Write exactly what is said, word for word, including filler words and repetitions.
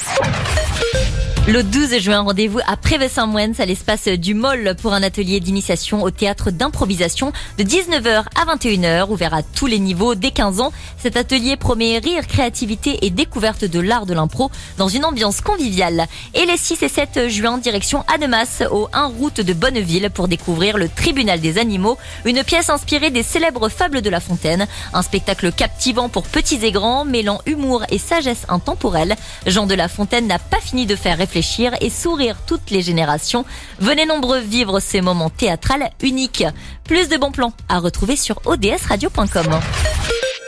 Le douze juin, rendez-vous à Prévey-Saint-Mouens à l'espace du Mol pour un atelier d'initiation au théâtre d'improvisation de dix-neuf heures à vingt et une heures, ouvert à tous les niveaux dès quinze ans. Cet atelier promet rire, créativité et découverte de l'art de l'impro dans une ambiance conviviale. Et les six et sept juin, direction Annemasse, au un route de Bonneville pour découvrir le Tribunal des animaux, une pièce inspirée des célèbres fables de La Fontaine. Un spectacle captivant pour petits et grands, mêlant humour et sagesse intemporelle. Jean de La Fontaine n'a pas fini de faire réfléchir et sourire toutes les générations. Venez nombreux vivre ces moments théâtrales uniques. Plus de bons plans à retrouver sur o d s radio point com.